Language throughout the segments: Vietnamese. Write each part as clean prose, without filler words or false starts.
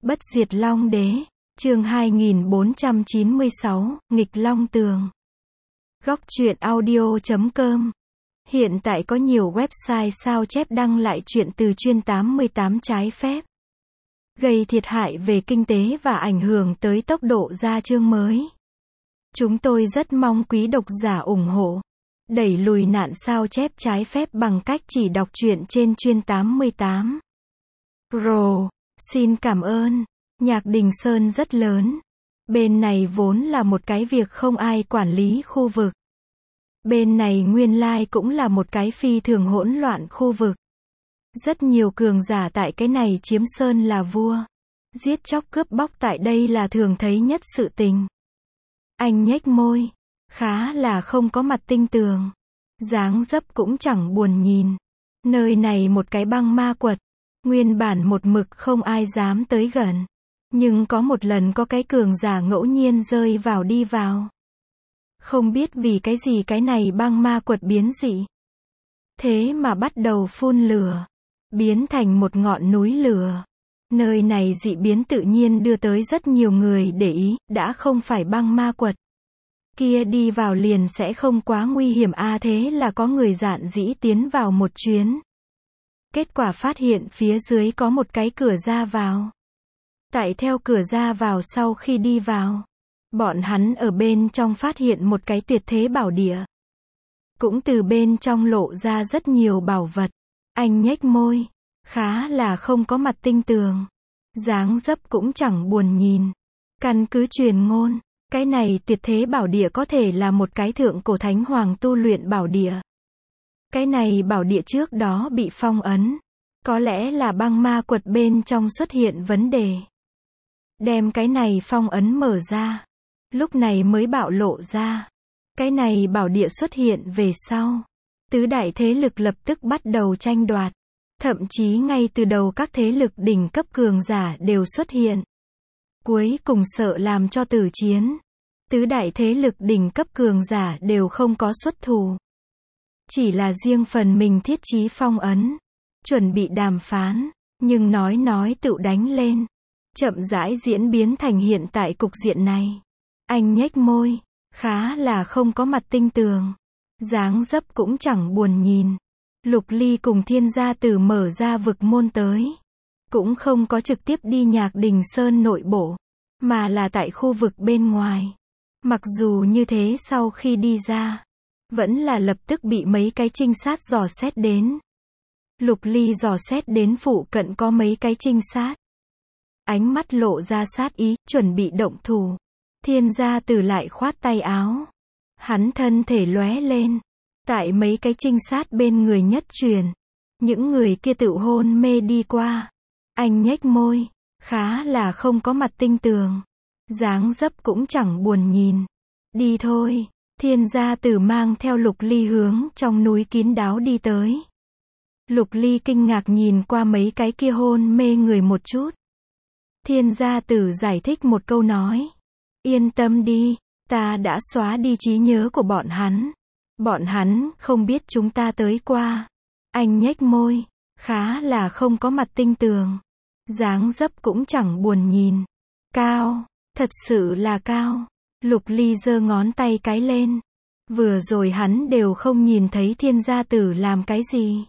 Bất diệt Long Đế, chương 2496, nghịch Long Tường. Góc truyện audio.com. Hiện tại có nhiều website sao chép đăng lại truyện từ chuyên 88 trái phép, gây thiệt hại về kinh tế và ảnh hưởng tới tốc độ ra chương mới. Chúng tôi rất mong quý độc giả ủng hộ, đẩy lùi nạn sao chép trái phép bằng cách chỉ đọc truyện trên chuyên 88. Pro, xin cảm ơn. Nhạc Đình Sơn rất lớn. Bên này vốn là một cái việc không ai quản lý khu vực. Bên này nguyên lai cũng là một cái phi thường hỗn loạn khu vực. Rất nhiều cường giả tại cái này chiếm sơn là vua. Giết chóc cướp bóc tại đây là thường thấy nhất sự tình. Anh nhếch môi, khá là không có mặt tinh tường. Dáng dấp cũng chẳng buồn nhìn. Nơi này một cái băng ma quật. Nguyên bản một mực không ai dám tới gần. Nhưng có một lần có cái cường giả ngẫu nhiên rơi vào đi vào. Không biết vì cái gì cái này băng ma quật biến dị. Thế mà bắt đầu phun lửa. Biến thành một ngọn núi lửa. Nơi này dị biến tự nhiên đưa tới rất nhiều người để ý, đã không phải băng ma quật. Kia đi vào liền sẽ không quá nguy hiểm thế là có người dạn dĩ tiến vào một chuyến. Kết quả phát hiện phía dưới có một cái cửa ra vào. Tại theo cửa ra vào sau khi đi vào, bọn hắn ở bên trong phát hiện một cái tuyệt thế bảo địa. Cũng từ bên trong lộ ra rất nhiều bảo vật. Anh nhếch môi, khá là không có mặt tinh tường. Dáng dấp cũng chẳng buồn nhìn. Căn cứ truyền ngôn, cái này tuyệt thế bảo địa có thể là một cái thượng cổ thánh hoàng tu luyện bảo địa. Cái này bảo địa trước đó bị phong ấn. Có lẽ là băng ma quật bên trong xuất hiện vấn đề. Đem cái này phong ấn mở ra. Lúc này mới bạo lộ ra. Cái này bảo địa xuất hiện về sau. Tứ đại thế lực lập tức bắt đầu tranh đoạt. Thậm chí ngay từ đầu các thế lực đỉnh cấp cường giả đều xuất hiện. Cuối cùng sợ làm cho tử chiến. Tứ đại thế lực đỉnh cấp cường giả đều không có xuất thủ. Chỉ là riêng phần mình thiết trí phong ấn. Chuẩn bị đàm phán. Nhưng nói tự đánh lên. Chậm rãi diễn biến thành hiện tại cục diện này. Anh nhếch môi, khá là không có mặt tinh tường. Dáng dấp cũng chẳng buồn nhìn. Lục Ly cùng Thiên Gia Tử mở ra vực môn tới. Cũng không có trực tiếp đi Nhạc Đình Sơn nội bộ, mà là tại khu vực bên ngoài. Mặc dù như thế sau khi đi ra, vẫn là lập tức bị mấy cái trinh sát dò xét đến. Lục Ly dò xét đến phụ cận có mấy cái trinh sát. Ánh mắt lộ ra sát ý, chuẩn bị động thủ. Thiên Gia Tử lại khoát tay áo. Hắn thân thể lóe lên. Tại mấy cái trinh sát bên người nhất truyền. Những người kia tự hôn mê đi qua. Anh nhếch môi, khá là không có mặt tinh tường. Dáng dấp cũng chẳng buồn nhìn. Đi thôi. Thiên Gia Tử mang theo Lục Ly hướng trong núi kín đáo đi tới. Lục Ly kinh ngạc nhìn qua mấy cái kia hôn mê người một chút. Thiên Gia Tử giải thích một câu nói. Yên tâm đi, ta đã xóa đi trí nhớ của bọn hắn. Bọn hắn không biết chúng ta tới qua. Anh nhếch môi, khá là không có mặt tinh tường. Dáng dấp cũng chẳng buồn nhìn. Cao, thật sự là cao. Lục Ly giơ ngón tay cái lên. Vừa rồi hắn đều không nhìn thấy Thiên Gia Tử làm cái gì.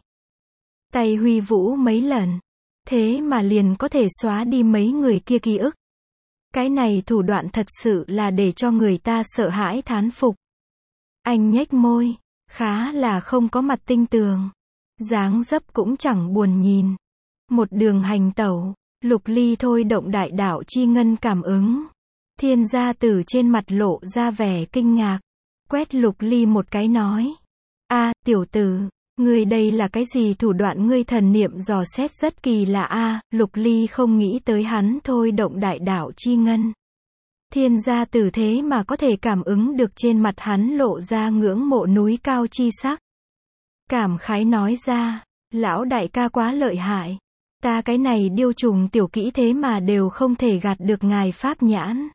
Tay huy vũ mấy lần. Thế mà liền có thể xóa đi mấy người kia ký ức. Cái này thủ đoạn thật sự là để cho người ta sợ hãi thán phục. Anh nhếch môi, khá là không có mặt tinh tường. Dáng dấp cũng chẳng buồn nhìn. Một đường hành tẩu, Lục Ly thôi động đại đạo chi ngân cảm ứng. Thiên Gia Tử trên mặt lộ ra vẻ kinh ngạc. Quét Lục Ly một cái nói. Tiểu tử, ngươi đây là cái gì thủ đoạn ngươi thần niệm dò xét rất kỳ lạ Lục Ly không nghĩ tới hắn thôi động đại đạo chi ngân. Thiên Gia Tử thế mà có thể cảm ứng được trên mặt hắn lộ ra ngưỡng mộ núi cao chi sắc. Cảm khái nói ra, lão đại ca quá lợi hại. Ta cái này điêu trùng tiểu kỹ thế mà đều không thể gạt được ngài pháp nhãn.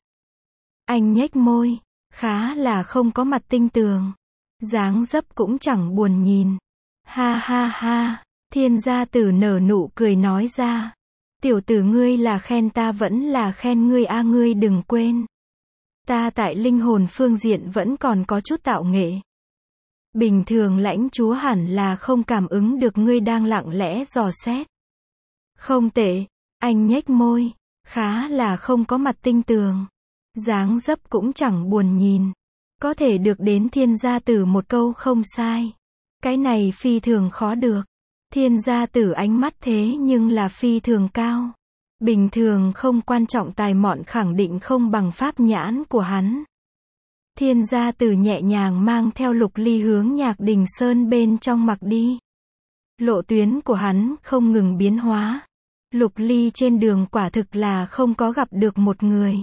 Anh nhếch môi, khá là không có mặt tinh tường. Dáng dấp cũng chẳng buồn nhìn. Ha ha ha, Thiên Gia Tử nở nụ cười nói ra. Tiểu tử ngươi là khen ta vẫn là khen ngươi a, ngươi đừng quên. Ta tại linh hồn phương diện vẫn còn có chút tạo nghệ. Bình thường lãnh chúa hẳn là không cảm ứng được ngươi đang lặng lẽ dò xét. Không tệ, anh nhếch môi, khá là không có mặt tinh tường. Dáng dấp cũng chẳng buồn nhìn. Có thể được đến thiên gia tử một câu không sai. Cái này phi thường khó được. Thiên gia tử ánh mắt thế nhưng là phi thường cao. Bình thường không quan trọng tài mọn khẳng định không bằng pháp nhãn của hắn. Thiên gia tử nhẹ nhàng mang theo Lục Ly hướng Nhạc Đình Sơn bên trong mặc đi. Lộ tuyến của hắn không ngừng biến hóa. Lục Ly trên đường quả thực là không có gặp được một người.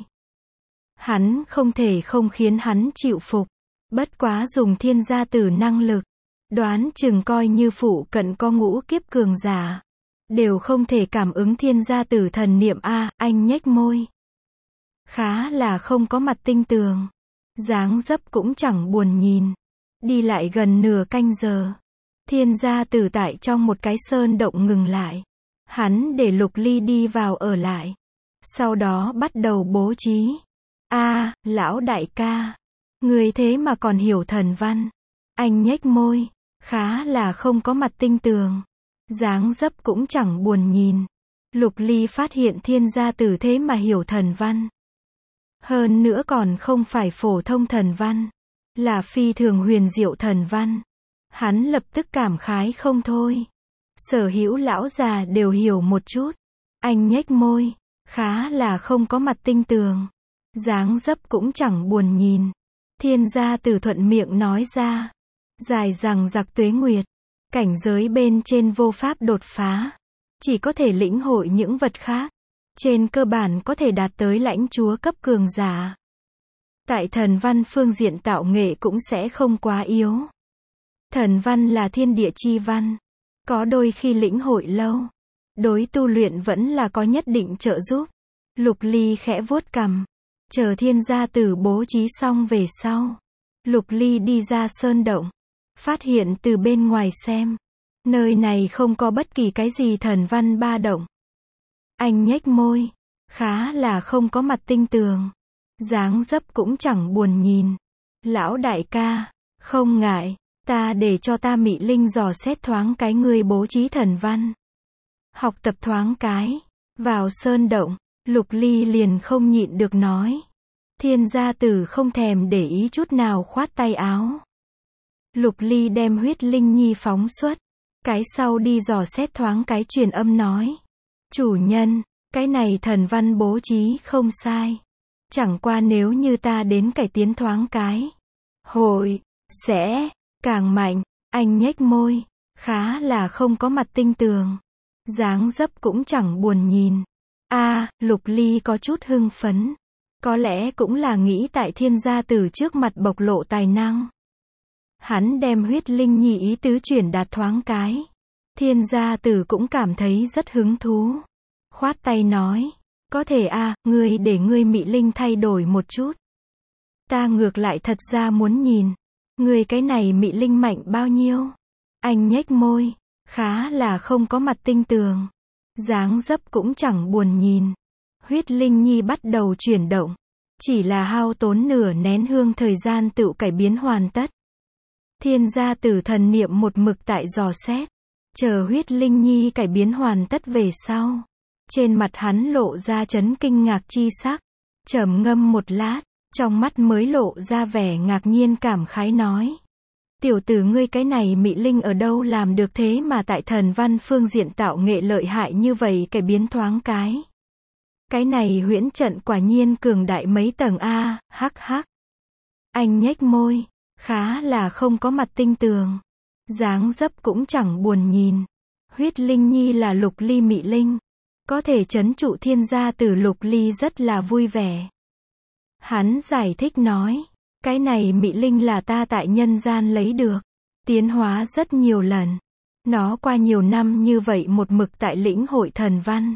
Hắn không thể không khiến hắn chịu phục. Bất quá dùng thiên gia tử năng lực. Đoán chừng coi như phụ cận có ngũ kiếp cường giả. Đều không thể cảm ứng thiên gia tử thần niệm a, anh nhếch môi. Khá là không có mặt tinh tường. Dáng dấp cũng chẳng buồn nhìn. Đi lại gần nửa canh giờ. Thiên gia tử tại trong một cái sơn động ngừng lại. Hắn để Lục Ly đi vào ở lại. Sau đó bắt đầu bố trí. A, lão đại ca. Người thế mà còn hiểu thần văn. Anh nhếch môi. Khá là không có mặt tinh tường. Dáng dấp cũng chẳng buồn nhìn. Lục Ly phát hiện thiên gia tử thế mà hiểu thần văn. Hơn nữa còn không phải phổ thông thần văn. Là phi thường huyền diệu thần văn. Hắn lập tức cảm khái không thôi. Sở hữu lão già đều hiểu một chút. Anh nhếch môi. Khá là không có mặt tinh tường. Dáng dấp cũng chẳng buồn nhìn. Thiên gia tử thuận miệng nói ra. Dài rằng giặc tuế nguyệt. Cảnh giới bên trên vô pháp đột phá. Chỉ có thể lĩnh hội những vật khác. Trên cơ bản có thể đạt tới lãnh chúa cấp cường giả. Tại thần văn phương diện tạo nghệ cũng sẽ không quá yếu. Thần văn là thiên địa chi văn. Có đôi khi lĩnh hội lâu. Đối tu luyện vẫn là có nhất định trợ giúp. Lục Ly khẽ vuốt cằm. Chờ thiên gia tử bố trí xong về sau. Lục Ly đi ra sơn động. Phát hiện từ bên ngoài xem. Nơi này không có bất kỳ cái gì thần văn ba động. Anh nhếch môi. Khá là không có mặt tinh tường. Dáng dấp cũng chẳng buồn nhìn. Lão đại ca. Không ngại. Ta để cho ta Mị Linh dò xét thoáng cái ngươi bố trí thần văn. Học tập thoáng cái. Vào sơn động. Lục Ly liền không nhịn được nói. Thiên gia tử không thèm để ý chút nào khoát tay áo. Lục Ly đem huyết linh nhi phóng xuất. Cái sau đi dò xét thoáng cái truyền âm nói. Chủ nhân, cái này thần văn bố trí không sai. Chẳng qua nếu như ta đến cải tiến thoáng cái. Hội, sẽ, càng mạnh, anh nhếch môi. Khá là không có mặt tinh tường. Dáng dấp cũng chẳng buồn nhìn. A, Lục Ly có chút hưng phấn. Có lẽ cũng là nghĩ tại thiên gia tử trước mặt bộc lộ tài năng. Hắn đem huyết linh nhi ý tứ chuyển đạt thoáng cái. Thiên gia tử cũng cảm thấy rất hứng thú. Khoát tay nói. Có thể a, ngươi để ngươi Mị Linh thay đổi một chút. Ta ngược lại thật ra muốn nhìn. Ngươi cái này Mị Linh mạnh bao nhiêu? Anh nhếch môi. Khá là không có mặt tinh tường. Dáng dấp cũng chẳng buồn nhìn. Huyết linh nhi bắt đầu chuyển động. Chỉ là hao tốn nửa nén hương thời gian tự cải biến hoàn tất. Thiên gia tử thần niệm một mực tại dò xét. Chờ huyết linh nhi cải biến hoàn tất về sau. Trên mặt hắn lộ ra chấn kinh ngạc chi sắc. Trầm ngâm một lát. Trong mắt mới lộ ra vẻ ngạc nhiên cảm khái nói. Tiểu tử ngươi cái này Mị Linh ở đâu làm được thế mà tại thần văn phương diện tạo nghệ lợi hại như vậy cải biến thoáng cái. Cái này huyễn trận quả nhiên cường đại mấy tầng a, hắc hắc. Anh nhếch môi. Khá là không có mặt tinh tường. Dáng dấp cũng chẳng buồn nhìn. Huyết linh nhi là Lục Ly Mị Linh. Có thể trấn trụ thiên gia tử, Lục Ly rất là vui vẻ. Hắn giải thích nói. Cái này Mị Linh là ta tại nhân gian lấy được. Tiến hóa rất nhiều lần. Nó qua nhiều năm như vậy một mực tại lĩnh hội thần văn.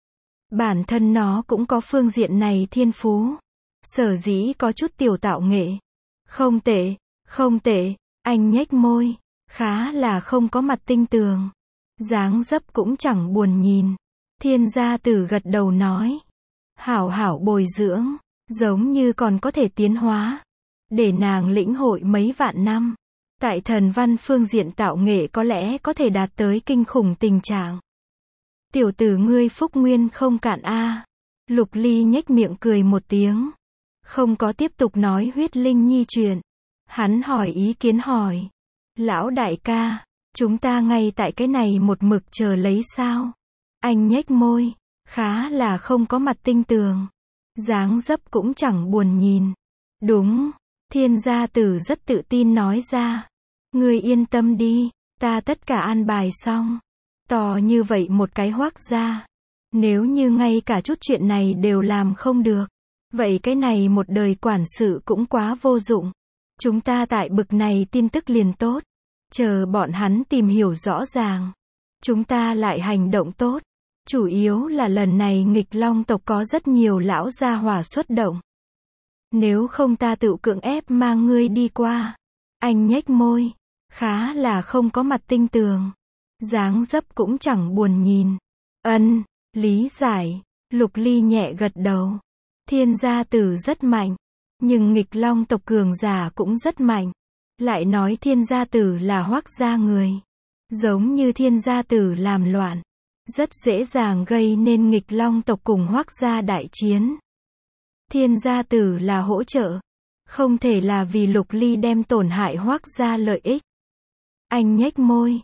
Bản thân nó cũng có phương diện này thiên phú. Sở dĩ có chút tiểu tạo nghệ. Không tệ, không tệ, anh nhếch môi. Khá là không có mặt tinh tường. Dáng dấp cũng chẳng buồn nhìn. Thiên gia tử gật đầu nói. Hảo hảo bồi dưỡng, giống như còn có thể tiến hóa. Để nàng lĩnh hội mấy vạn năm. Tại thần văn phương diện tạo nghệ có lẽ có thể đạt tới kinh khủng tình trạng. Tiểu tử ngươi phúc nguyên không cạn a. Lục Ly nhếch miệng cười một tiếng. Không có tiếp tục nói huyết linh nhi chuyện. Hắn hỏi ý kiến hỏi. Lão đại ca, chúng ta ngay tại cái này một mực chờ lấy sao? Anh nhếch môi, khá là không có mặt tinh tường. Dáng dấp cũng chẳng buồn nhìn. Đúng, Thiên gia tử rất tự tin nói ra. Ngươi yên tâm đi, ta tất cả an bài xong. To như vậy một cái Hoắc gia. Nếu như ngay cả chút chuyện này đều làm không được. Vậy cái này một đời quản sự cũng quá vô dụng. Chúng ta tại bực này tin tức liền tốt. Chờ bọn hắn tìm hiểu rõ ràng. Chúng ta lại hành động tốt. Chủ yếu là lần này nghịch long tộc có rất nhiều lão gia hỏa xuất động. Nếu không ta tự cưỡng ép mang ngươi đi qua. Anh nhếch môi. Khá là không có mặt tinh tường. Dáng dấp cũng chẳng buồn nhìn. Ân, lý giải. Lục Ly nhẹ gật đầu. Thiên gia tử rất mạnh. Nhưng nghịch long tộc cường giả cũng rất mạnh. Lại nói thiên gia tử là Hoắc gia người. Giống như thiên gia tử làm loạn. Rất dễ dàng gây nên nghịch long tộc cùng Hoắc gia đại chiến. Thiên gia tử là hỗ trợ. Không thể là vì Lục Ly đem tổn hại Hoắc gia lợi ích. Anh nhếch môi.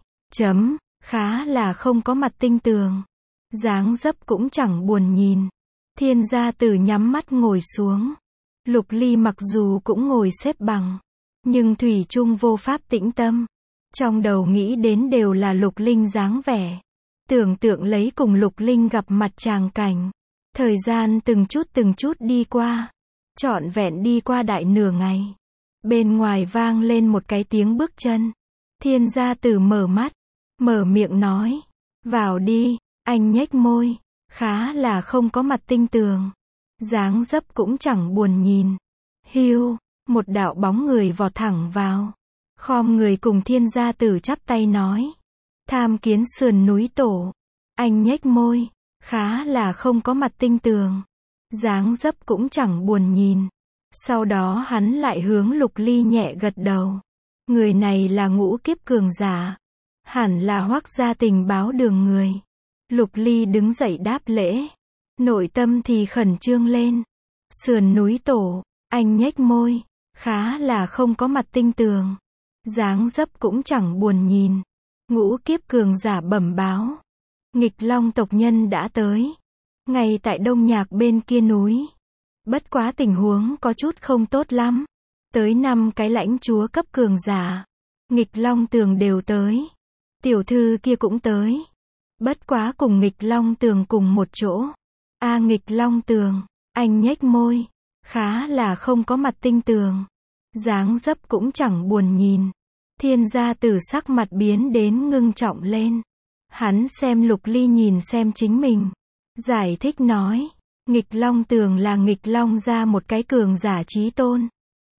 Khá là không có mặt tinh tường. Dáng dấp cũng chẳng buồn nhìn. Thiên gia tử nhắm mắt ngồi xuống. Lục Ly mặc dù cũng ngồi xếp bằng. Nhưng thủy chung vô pháp tĩnh tâm. Trong đầu nghĩ đến đều là Lục Linh dáng vẻ. Tưởng tượng lấy cùng Lục Linh gặp mặt tràng cảnh. Thời gian từng chút đi qua. Trọn vẹn đi qua đại nửa ngày. Bên ngoài vang lên một cái tiếng bước chân. Thiên gia tử mở mắt. Mở miệng nói. Vào đi. Anh nhếch môi. Khá là không có mặt tinh tường. Dáng dấp cũng chẳng buồn nhìn. Hiu. Một đạo bóng người vọt thẳng vào. Khom người cùng thiên gia tử chắp tay nói. Tham kiến sườn núi tổ. Anh nhếch môi. Khá là không có mặt tinh tường. Dáng dấp cũng chẳng buồn nhìn. Sau đó hắn lại hướng Lục Ly nhẹ gật đầu. Người này là ngũ kiếp cường giả. Hẳn là Hoắc gia tình báo đường người. Lục Ly đứng dậy đáp lễ. Nội tâm thì khẩn trương lên. Sườn núi tổ. Anh nhếch môi. Khá là không có mặt tinh tường. Dáng dấp cũng chẳng buồn nhìn. Ngũ kiếp cường giả bẩm báo. Nghịch long tộc nhân đã tới. Ngay tại Đông Nhạc bên kia núi. Bất quá tình huống có chút không tốt lắm. Tới 5 cái lãnh chúa cấp cường giả. Nghịch long tường đều tới. Tiểu thư kia cũng tới. Bất quá cùng nghịch long tường cùng một chỗ. Nghịch long tường. Anh nhếch môi. Khá là không có mặt tinh tường. Dáng dấp cũng chẳng buồn nhìn. Thiên gia tử sắc mặt biến đến ngưng trọng lên. Hắn xem Lục Ly nhìn xem chính mình. Giải thích nói. Nghịch long tường là nghịch long gia một cái cường giả chí tôn.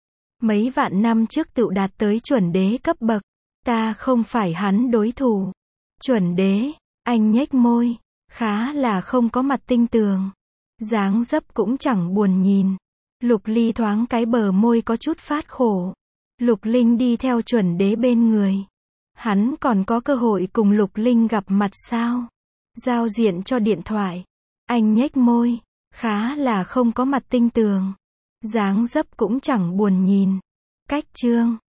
Mấy vạn năm trước tự đạt tới chuẩn đế cấp bậc. Ta không phải hắn đối thủ. Chuẩn đế. Anh nhếch môi. Khá là không có mặt tinh tường. Dáng dấp cũng chẳng buồn nhìn. Lục Ly thoáng cái bờ môi có chút phát khổ. Lục Linh đi theo chuẩn đế bên người. Hắn còn có cơ hội cùng Lục Linh gặp mặt sao? Giao diện cho điện thoại. Anh nhếch môi. Khá là không có mặt tinh tường. Dáng dấp cũng chẳng buồn nhìn. Cách chương